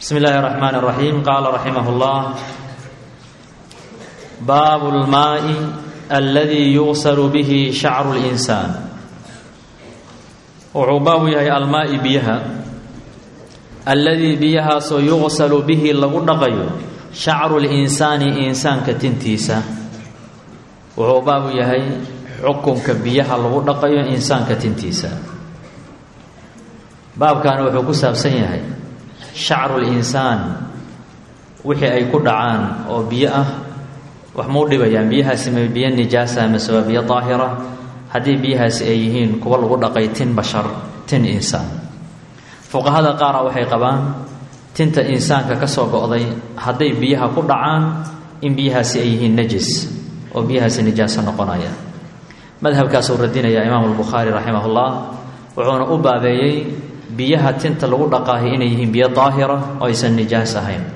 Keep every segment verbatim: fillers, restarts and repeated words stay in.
بسم الله الرحمن الرحيم. قال رحمه الله: باب الماء الذي يغسل به شعر الإنسان. wuxuu baabu yahay almaa'i biyaha alladii biyahaasoo yuqsalu bihi lagu dhaqayo shacru linsaani insaanka tintiisa. wuxuu baabu yahay xukunka biyaha lagu dhaqayo insaanka tintiisa. baabkaani wuxuu ku saabsan yahay shacru linsaan wixii ay ku dhacaan oo biyo ah wax muu dhibayaan. biyahaasi ma biyo nijaasa mase waa biyo daahira? haddii biyahaasi ay yihiin kuwa lagu dhaqay tin bashar, tin insaan. fuqahada qaara waxay qabaan tinta insaanka ka soo go'day hadday biyaha ku dhacaan in biyahaasi ay yihiin najis oo biyahaasi nijaaso noqonaya. madhabkaasuu radinaya imaamu albukhaari raximahullah, wuxuuna u baabeeyey biyaha tinta lagu dhaqaahi inay yihiin biyo daahira oo aysan nijaas ahayn,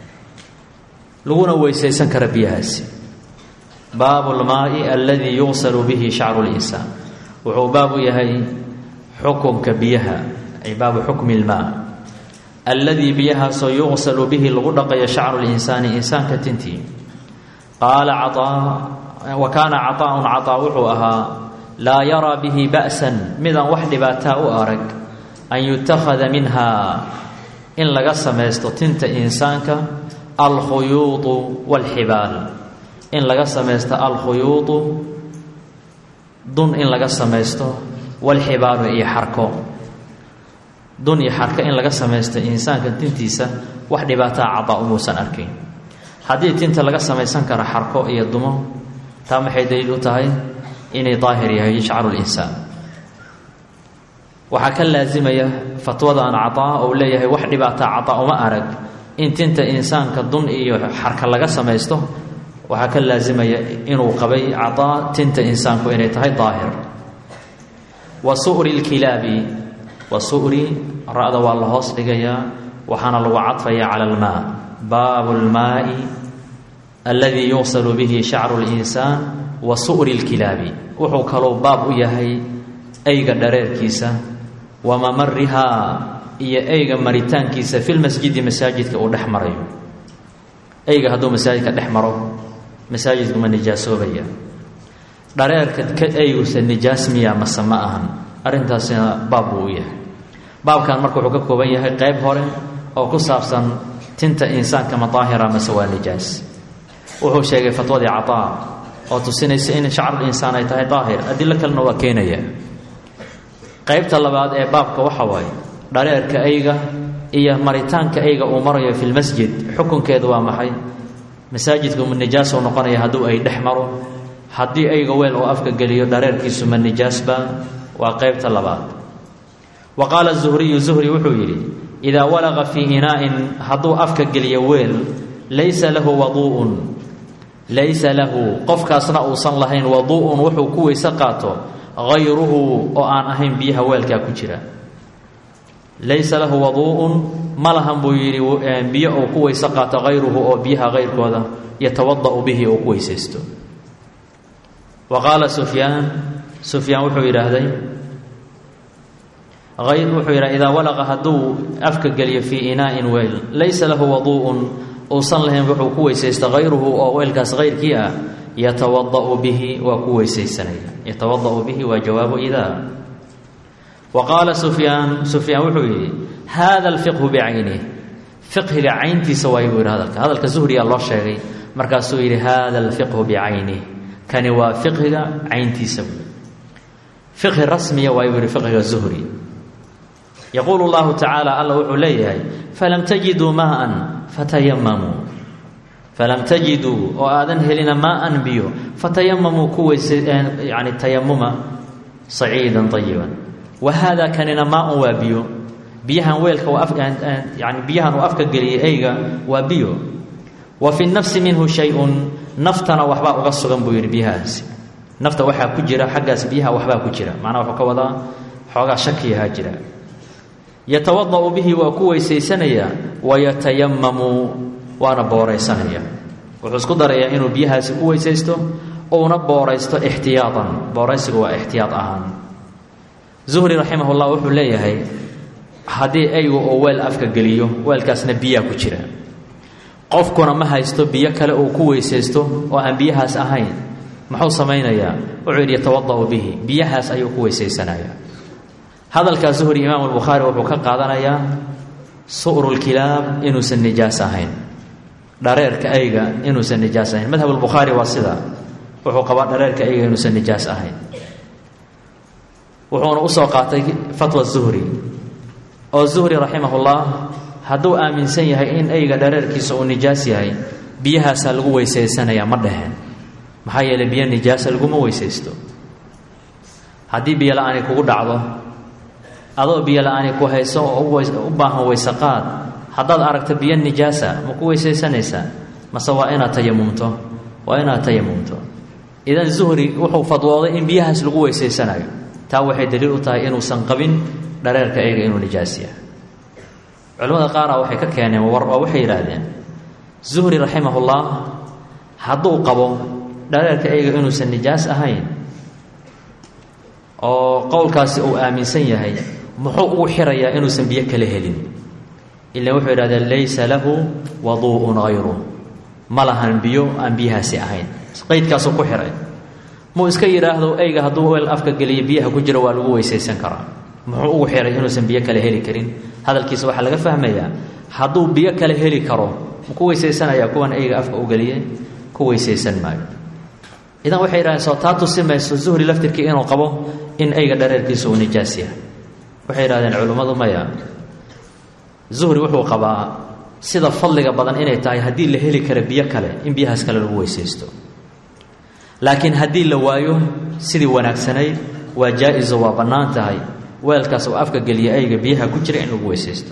laguna weysaysan kara biyahaasi. baabu lmaa'i aladii yuqsalu bihi shacru linsaan. wuxuu baabu yahay xukunka biyaha, ay baabu xukmi lmaa alladii biyahaasoo yuqsalu bihi lagu dhaqayo shacru linsaani insaanka tintii. qaala caaa wa kaana caطaa'un caطaa wuxuu ahaa laa yaraa bihi ba'san midaan wax dhibaataa u arag an yutakhada minha in laga samaysto tinta insaanka alkhuyuudu walxibaal, in laga samaysto alkhuyuudu dun in laga samaysto walxibaalu iyo xarko. dun iyo xarko in laga samaysto insaanka tintiisa wax dhibaataa cadaa umuusan arkayn. haddii tinta laga samaysan karo xarko iyo dumo, taa maxay daliil u tahay inay daahir yahay shacru linsaan. waxaa ka laasimaya fatwadan cadaa ou leeyahay wax dhibaataa cadaa uma arag in tinta insaanka dun iyo xarka laga samaysto. waxaa ka laasimaya inuu qabay cadaa tinta insaanku inay tahay daahir. wa su'ri lkilaabi, wa su'ri ra-da waa la hoos dhigayaa, waxaana lagu cadfayaa cala almaa. baabu lmaa'i alladii yuqsalu bihi shacru linsaan wa su'ri lkilaabi. wuxuu kalou baab u yahay eyga dhareerkiisa, wa mamarihaa iyo eyga maritaankiisa filmasjidi masaajidka uu dhex marayo. eyga hadduu masaajidka dhex maro masaajidku ma nijaasoobaya? dhareerka ka eyguse nijaas miya mase ma ahan? arrintaasina baab buu u yahay. baabkan marka wuxuu ka kooban yahay qayb hore oo ku saabsan tinta insaanka ma daahira mase waa nijaas. wuxuu sheegay fatwadii cataa oo tusinaysa in shacrul insaan ay tahay daahir, adilo kalena waa keenaya. qaybta labaad ee baabka waxa waaye dhareerka eyga iyo maritaanka eyga uu marayo fi lmasjid, xukunkeedu waa maxay? masaajidku ma nijaasoo noqonaya hadduu ay dhex maro? haddii eyga weel oo afka geliyo dhareerkiisu ma nijaasba? waa qaybta labaad. wa qaala zuhriyu, zuhri wuxuu yidhi: idaa walaqa fii inaa'in hadduu afka geliyo weel laysa lahu waduu'un, laysa lahu qofkaasna uusan lahayn waduu'un wuxuu ku weyse qaato hayruhu oo aan ahayn biyaha weelkaa ku jira. laysa lahu waduu'un ma lahan buu yidhi biyo uu ku weyse qaato hayruhu oo biyaha hayrkooda yatawada'u bihi uu ku weysaysto. wa qaala sufyaan, sufyaan wuxuu yidhaahday wuxuu yidhaha idaa walaqa hadduu afka geliyo fii inaa'in weel laysa lahu waduu'un uusan lahayn wuxuu ku weysaysto hayruhu oo weelkaas hayrkii ah, yatawada'u bihi waa ku weysaysanaya. yatawada'u bihi waa jawaabu idaa. wa qaala sufyaan, sufyaan wuxuu yidhi hada alfiqhu bicaynih, fiqhiga cayntiisa waay buu yidhi hadalka. hadalka zuhriyaa loo sheegay, markaasuu yidhi hada alfiqhu bicaynih, kani waa fiqhiga cayntiisa. fiqhi rasmiya waay buu yidhi fiqhiga zuhri. yaquulu llahu tacaala, alla wuxuu leeyahay falam tajiduu maa'an fatayamamuu, falam tajiduu oo aadan helina maa'an biyo, fatayamamuu ku weyse yani tayamuma saciidan ayiban. wa haadaa kanina maa-un waa biyo, biyahan weelka yani biyahan uu afka geliyay eyga waa biyo. wa fi nafsi minhu shay-un, naftana waxbaa uga sugan buu yidhi biyahaasi. nafta waxaa ku jira xaggaas biyaha waxbaa ku jira, macnaha wuxuu ka wadaa xoogaa shakiyahaa jira. yatawada'u bihi waa ku weysaysanayaa, wayatayamamu waana booraysanaya. wuxuu isku darayaa inuu biyahaasi ku weysaysto uuna booraysto ixtiyaatan. booraysigu waa ixtiyaad ahaan. zuhri raximahullah wuxuu leeyahay haddii aygu oo weel afka geliyo weelkaasna biyaa ku jira qofkuna ma haysto biyo kale uu ku weysaysto oo aan biyahaas ahayn muxuu samaynayaa wuxuu yidhi yatawada'u bihi biyahaas ayuu ku weysaysanayaa hadalkaa zuhri imaamu albukhaari wuxuu ka qaadanayaa su'rulkilaab inuusan nijaas ahayn dhareerka ayga inuusan nijaas ahayn madhab albukhaari waa sidaa wuxuu qabaa dhareerka ayga inuusan nijaas ahayn wuxuuna usoo qaatay fatwa zuhri oo zuhri raximahullah hadduu aaminsan yahay in ayga dhareerkiisa uu nijaas yahay biyahaasaa lagu weysaysanayaa ma dhaheen maxaa yeelay biyo nijaasa laguma weysaysto haddii biyo la-aani kugu dhacdo adoo biyo la-aani ku hayso oo u baahan weysaqaad haddaad aragto biyo nijaasa ma ku weysaysanaysaa mase waa inaad tayamumto waa inaad tayamumto idan zuhri wuxuu fadwooday in biyahaas lagu weysaysanayo taa waxay daliil u tahay inuusan qabin dhareerka ayga inuu nijaas yahay culimmada qaara waxay ka keeneen war oo waxay yidhaahdeen zuhri raximahullah hadduu qabo dhareerka ayga inuusan nijaas ahayn oo qowlkaasi uu aaminsan yahay muxuu ugu xirayaa inuusan biyo kala helin ilaa wuxuu yidhahdeen laysa lahu waduu'un hayru ma lahan biyo aan biyahaasi ahayn qaydkaasuu ku xiray muu iska yidhaahdo ayga hadduu weel afka geliyo biyaha ku jira waa lagu weysaysan karaa muxuu ugu xiray inuusan biyo kale heli karin hadalkiisa waxaa laga fahmayaa hadduu biyo kale heli karo ma ku weysaysanayaa kuwan ayga afka u geliyey ku weysaysan maayo idan waxay yidhahdeen soo taa tusi mayso zuhri laftirkii inuu qabo in ayga dhareerkiisa uu nijaas yahay waxay yidhahdeen culimmadu maya zuhri wuxuu qabaa sida fadliga badan inay tahay haddii la heli kara biyo kale in biyahaas kale lagu weysaysto laakiin haddii la waayo sidii wanaagsanayd waa jaa-iso waa bannaan tahay weelkaas uu afka geliya ayga biyaha ku jira in lagu weysaysto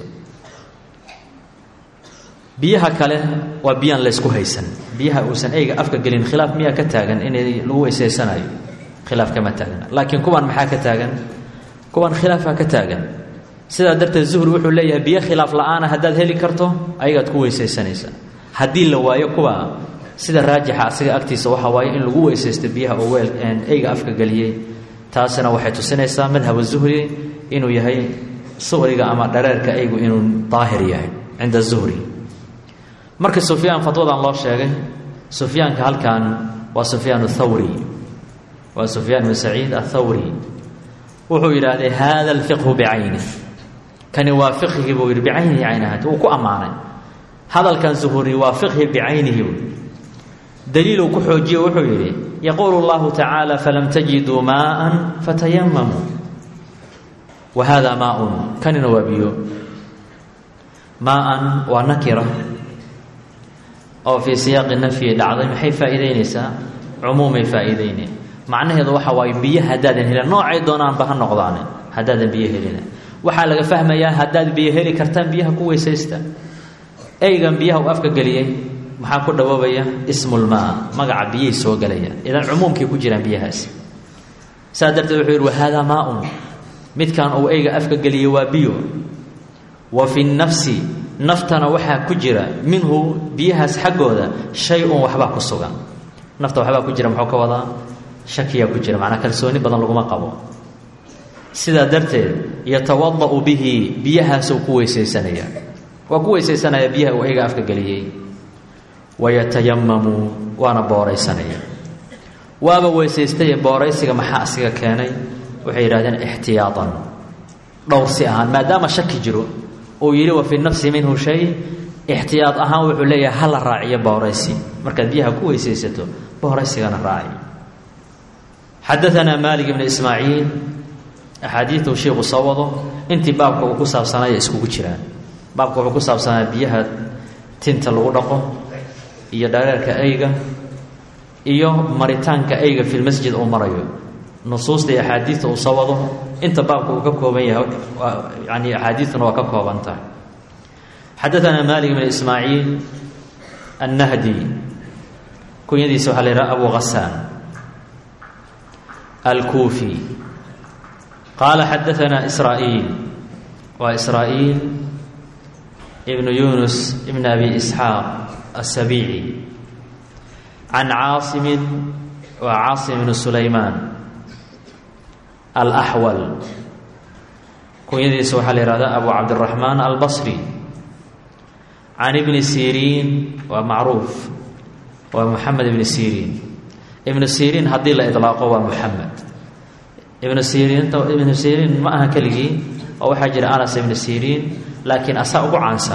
biyaha kale waa biyaan laysku haysan biyaha uusan ayga afka gelin khilaaf miyaa ka taagan inay lagu weysaysanayo khilaaf kama taagna laakiin kuwan maxaa ka taagan kuwan khilaafaa ka taagan sidaa darteed zuhri wuxuu leeyahay biyo khilaaf la-aana haddaad heli karto ayagaad ku weysaysanaysaa haddii la waayo kuwa sida raajixa asiga agtiisa waxaa waaye in lagu weysaysto biyaha oo weel ayga afka geliyey taasina waxay tusinaysaa madhaba zuhri inuu yahay su'riga ama dhareerka aygu inuu daahir yahay cinda zuhri marka sufyaan fatwadan loo sheegay sufyaanka halkan waa sufyaan athawri waa sufyaan bin saciid athawri wuxuu yidhaahday hada alfiqhu bicaynih kani waa fiqhigii buu yidhi bicaynihi cayn ahaanta wuu ku ammaanay hadalkan zuhri waa fiqhi bicaynihi daliiluu ku xoojiye wuxuu yidhi yaquulu allahu tacaala falam tajiduu maaan fatayamamuu wa hada maaun kanina waa biyo maaan waa nakira oo fii siyaaqi nafyi dhacday maxay faa'iidaynaysaa cumuumay faa'iidayne macnaheedu waxa waaye biyo haddaadan helin noocay doonaanba ha noqdaane haddaadan biyo helina waxaa laga fahmayaa haddaad biyo heli kartaan biyaha ku weysaysta eygan biyaha uu afka geliyey maxaa ku dhawoobaya ismulmaa magaca biyay soo gelaya idan cumuumkay ku jiraan biyahaasi saa darteed wuxuu yidhi wahaadaa maaun midkan uu eyga afka geliyey waa biyo wa fi nnafsi naftana waxaa ku jira minhu biyahaas xaggooda shay-un waxbaa ku sugan nafta waxbaa ku jira muxuu ka wadaa shakiyaa ku jira macnaa kalsooni badan laguma qabo sidaa darteed yatawada'u bihi biyahaasuu ku weysaysanaya waa ku weysaysanaya biyaha uu eyga afka geliyey wayatayamamu waana booraysanaya waaba weysaystaye booraysiga maxaa asiga keenay waxay yidhahdeen ixtiyaatan dhowrsi ahaan maadaama shaki jiro uu yidhi wa fi nafsi minhu shay ixtiyaad ahaan wuxuu leeyahay hala raaciyo booraysi markaad biyaha ku weysaysato booraysigana raaci xadaanaa maalik ibni ismaaciil axaadiiduu shiiku soo wado intii baabka uu ku saabsanaya iskugu jiraan baabka wuxuu ku saabsanaa biyaha tinta lagu dhaqo iyo dhareerka eyga iyo maritaanka eyga fi lmasjid uu marayo nusuusta iyo axaadiidta uu soo wado inta baabka uu ka kooban yahay yani axaadiidtuna waa ka kooban tahay xadaanaa maalik ibn ismaaciil annahdi kunyadiisa waxaa la yidhaha abu ghasaan alkuufi qaala xadaanaa israa'iil waa israa'iil ibnu yunus ibn abi isxaaq aلsabiici can caasimin waa caasim ibnu sulaymaan alaxwal kunyadiisa waxaa la yihahdaa abu cabdiraxmaan albasri. can ibni siriin waa macruuf, waa moxamed ibni siriin. ibnu siriin haddii la idlaaqo waa moxamed. ibnu siriin ibnu siriin ma aha keligii, oo waxaa jira anas ibnu siriin, laakiin asaa ugu caansan.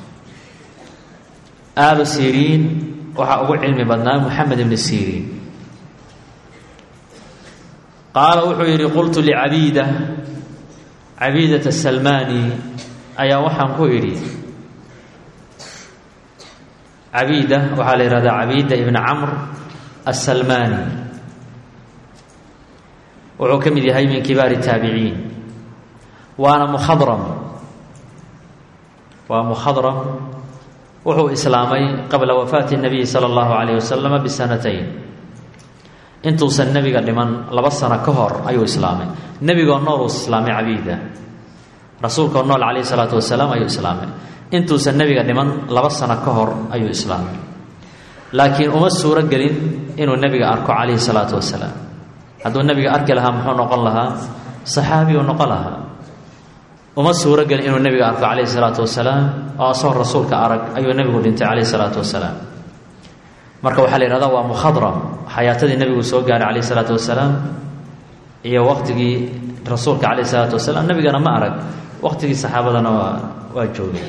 aalu siriin waxaa ugu cilmi badnaa moxamed ibni siriin. qaala wuxuu yidhi qultu licabiida, cabiidat asalmani ayaa waxaan ku idhi, cabiida waxaa la yihahdaa cabiida ibn camr asalmani, wuxuu ka mid yahay min kibaari taabiciin, waana mukhadram, waa mukhadram. wuxuu islaamay qabla wafaati الnabiyi salى اllahu alayh wasalama bisanatayn, intuusan nebiga dhiman laba sano ka hor ayuu islaamay. nebigoo nool uu islaamay cabiida, rasuulkoo nool calayh الsalaatu wasalaam ayuu islaamay. intuusan nebiga dhiman laba sano ka hor ayuu islaamay, laakiin uma suuro gelin inuu nebiga arko calayhi الsalaatu wasalaam. hadduu nebiga arki lahaa muxuu noqon lahaa? saxaabi uu noqon lahaa. uma suuro gelin inuu nebiga arko calayhi الsalaatu wasalaam, oo asagoo rasuulka arag ayuu nebigu dhintay calayhi الsalaatu wasalaam. marka waxaa la yihahdaa waa mukhadram, xayaatadii nebigu soo gaaray calayhi الsalaatu wasalaam iyo waqtigii rasuulka calayhi الsalaatu wasalaam. nebigana ma arag, waqtigii saxaabadana waa waa joogay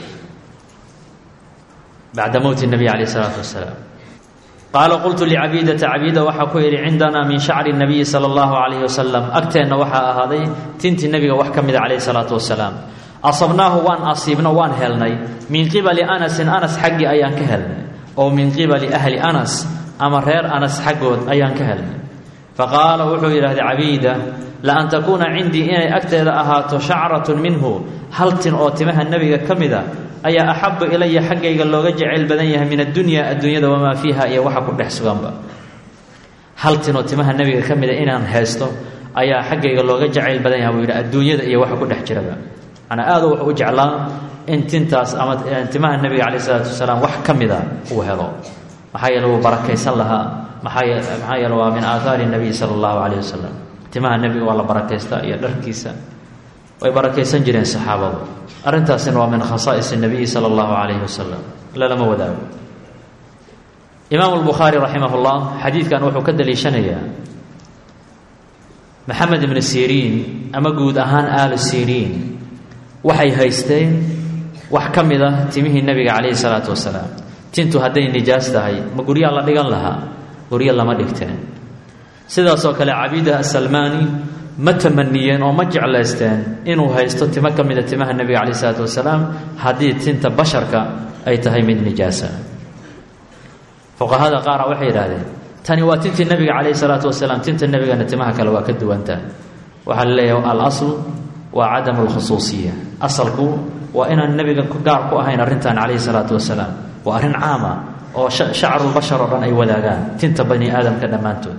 bacda mowti الnabiy calayh الsalaatu wasalaam. qaala qultu licabiidata, cabiida waxaa ku yidhi cindanaa min shacri الnabiyi salى اllahu alayh wasalam, agteenna waxaa ahaaday tintii nebiga wax ka mida calayh الsalaatu wasalaam. asabnaahu waan asiibno waan helnay min qibali anasin, anas xaggii ayaan ka helnay, oo min qibali ahli anas ama reer anas xaggood ayaan ka helnay. faqaala wuxuu yidhahday cabiida, laan takuuna cindii inay agteeda ahaato shacratun minhu, hal tin oo timaha nebiga ka mida ayaa axabu ilaya xaggayga looga jecayl badan yahay min addunya, adduunyada wamaa fiiha iyo waxa ku dhex suganba. hal tin oo timaha nebiga ka mida inaan haysto ayaa xaggayga looga jacayl badan yahay buu yidhi, adduunyada iyo waxa ku dhex jiraba. manaa aadu wuxuu u jeclaa in tintaas ama timaha nebiga calayh isalaatu wasalaam wax ka mida uu helo, maxaa yeele wuu barakaysan lahaa. maxaa maxaa yeele waa min aathaari nabiy sala allahu calayh wasalam. timaha nebiga waa la barakaystaa iyo dharkiisa way barakaysan jireen saxaabadu. arrintaasina waa min khasaa'is nabiyi sala allahu calayhi wasalam, lalama wadaago. imaamu albukhaari raximah llah xadiidkan wuxuu ka daliishanayaa maxamed ibnu siriin ama guud ahaan aalu siriin waxay haysteen wax ka mid ah timihii nebiga calayhi salaatu wasalaam. tintu hadday nijaas tahay ma guryaa la dhigan lahaa? guryo lama dhigteen. sidaasoo kale cabiida asalmani ma tamaniyeen oo ma jeclaysteen inuu haysto timo ka mida timaha nebiga calayh isalaatu wasalaam haddii tinta basharka ay tahay mid nijaasa. fuqahada qaara waxay yidhaahdeen tani waa tintii nebiga calayhi salaatu wasalaam, tinta nebigana timaha kale waa ka duwantaa. waxaa la leeyahay alasl waa cadamu lkhusuusiya, asalku waa inaan nebiga gaar ku ahayn arrintan calayhi salaatu wasalaam. waa arrin caama oo shacrulbashar oo dhan ay wadaagaan, tinta bani aadamka dhammaantood.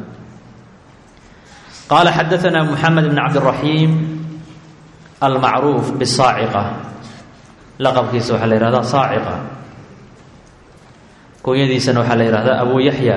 qaala xadaanaa moxamed bn cabdiraxiim almacruuf bisaaciqa, laqabkiisa waxaa la yihahdaa saaciqa, kunyadiisana waxaa la yihahdaa abu yaxya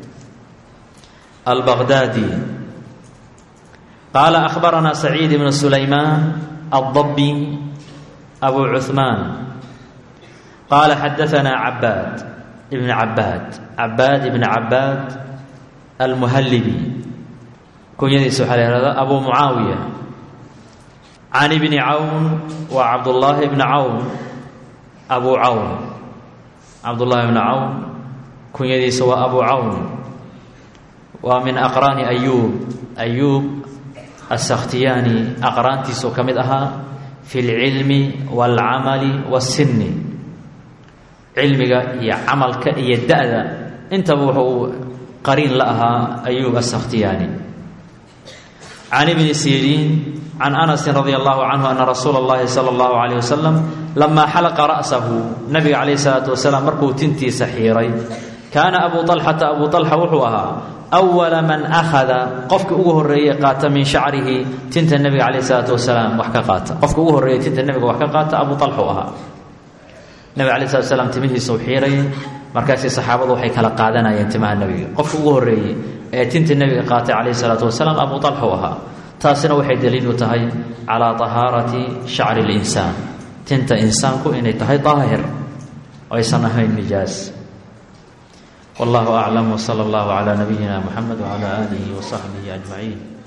albaqdaadi. qaala akhbaranaa saciid ibnu sulaymaan addabi abu cuhmaan qaala xadaanaa cabaad ibn cabaad cabaad ibn cabaad almuhallibi, kunyadiisa waxaa la yihahdaa abu mucaawiya. can ibni cawn waa cabdullaahi ibni cawn abu cawn, cabdullaahi ibni cawn kunyadiisa waa abu cawn, waa min aqraani ayuub, ayuub asakhtiyaani aqraantiisuu ka mid ahaa fi lcilmi waalcamali wasinni, cilmiga iyo camalka iyo da-da intaba wuxuu qariin la ahaa ayuub asakhtiyaani. can ibni siriin can anasin radi allahu canhu ana rasuula اllahi salى اllahu alayh wasalam lamaa xalaqa ra'sahu, nabiga calayh salaatu wasalaam markuu tintiisa xiiray, kaana abu طalxata abu طalxa wuxuu ahaa awala man akhada, qofka ugu horeeyey qaata min shacrihi, tinta nebiga calayh salaatu wasalaam wax ka qaata. qofka ugu horreeyey tinta nebiga wax ka qaata abu طalxa u ahaa. nebiga calayh salatu wasalaam timihiisa u xiirayay, markaasii saxaabadu waxay kala qaadanayeen timaha nebiga. qofka ugu horreeyey ee tinta nebiga qaatay calayh salaatu wasalaam abu طalxa u ahaa. taasina waxay daliil u tahay calaa tahaarati shacri linsaan tinta insaanku inay tahay daahir oo aysan ahayn nijaas. wallahu aclam wsala allahu calaa nabiyina muxamed wacalaa aalihi wasaxbihi ajmaciin.